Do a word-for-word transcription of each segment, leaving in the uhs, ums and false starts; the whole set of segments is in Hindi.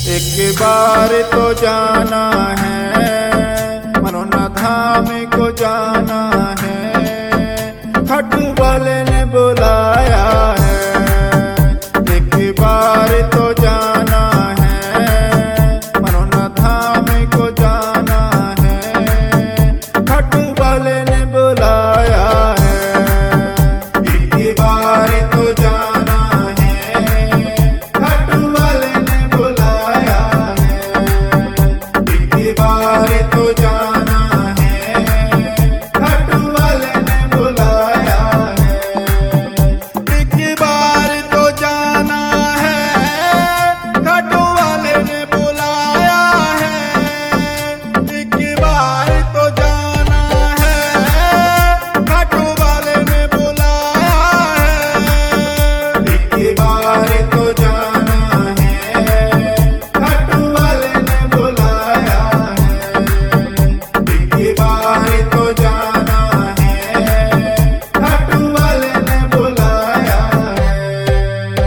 एक बार तो जाना है, मनोना धाम को जाना है, खट्टू वाले ने बुलाया है। एक बार तो जाना है, मनोना धाम को जाना है, खट्टू वाले ने बुलाया है। एक बार तो जाना है, खट्टू वाले ने बुलाया है। एक बार तो जाना है, खट्टू वाले ने बुलाया है। एक बार तो जाना है, खट्टू वाले ने बुलाया है। एक बार तो जाना है, खट्टू वाले ने बुलाया है। एक बार तो जाना है, खट्टू वाले ने बुलाया है। एक बार तो जाना है, खट्टू वाले ने बुलाया है।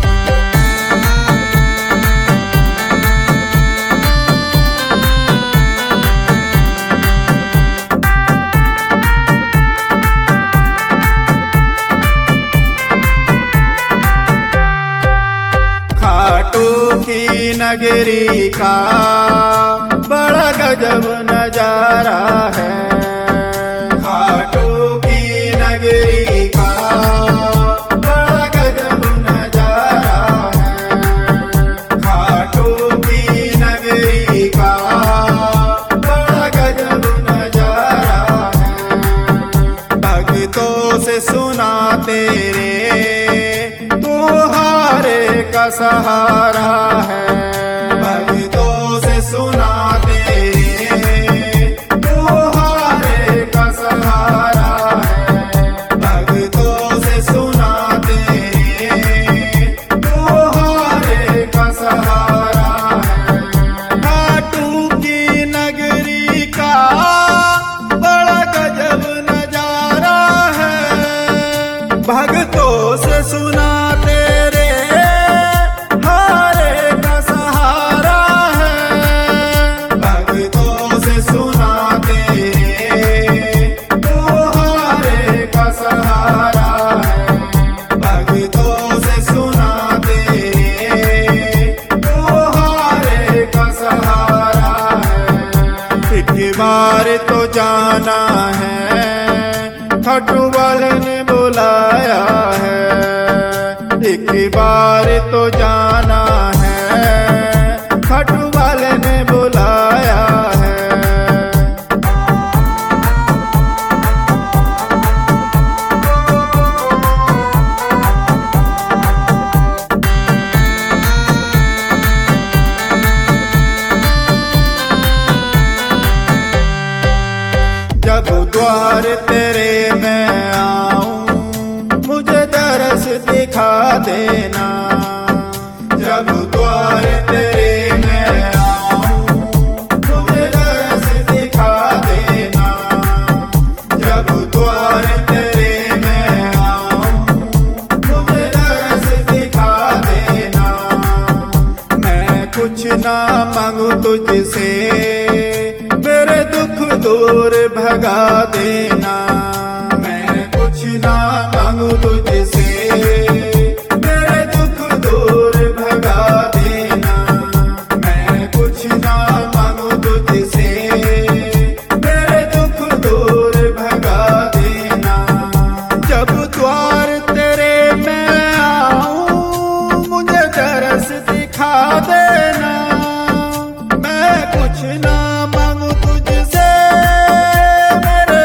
खाटू की नगरी का बड़ा गजब नजारा है। खाटू की नगरी का बड़ा गजब नजारा है। खाटू की नगरी का बड़ा गजब नजारा है। भक्तों से सुना तेरे तुम्हारे का सहारा है। भक्तों से सुना तेरे तुम्हारे का सहारा है। भक्तों से सुना तेरे तुम्हारे का सहारा है। खाटू की नगरी का बड़ा गजब नजारा है। भक्तों से सुना तेरे हारे का सहारा है। भक्तों से सुना तेरे तुम्हारे का सहारा है। भक्तों से सुना तेरे तुम्हारे का सहारा है। एक बार तो जाना है, खट्टू वाले ने बुलाया है। एक बार तो जाना है, खट्टू वाले ने बुलाया है। जब द्वार तेरे मैं आऊं, मुझे दरस दिखा देना। जब द्वार तेरे मैं आऊं, मुझे दरस दिखा देना। जब द्वार तेरे मैं आऊं, मुझे दरस दिखा देना। मैं कुछ ना मांगू तुझसे, मेरे दुख दूर भगा देना। मैं कुछ ना मांगू तुझसे, मेरे दुख दूर भगा देना। मैं कुछ ना मांगू तुझसे, मेरे दुख दूर भगा देना। जब द्वार तेरे मैं आऊं, मुझे दरस दिखा देना। मैं कुछ ना मांगू तुझसे, मेरे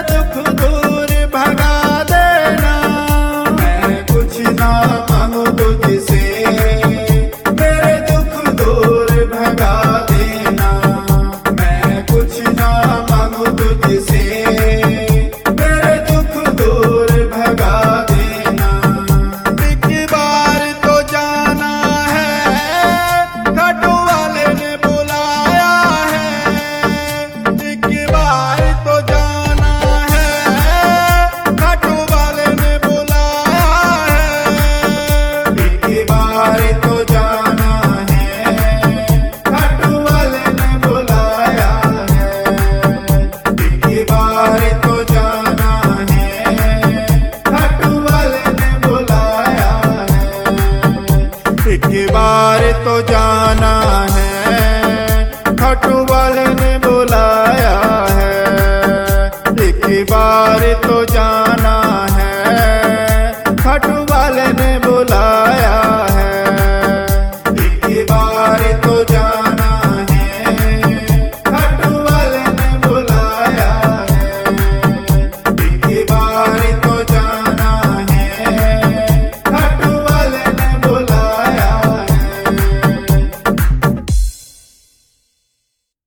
तो जाना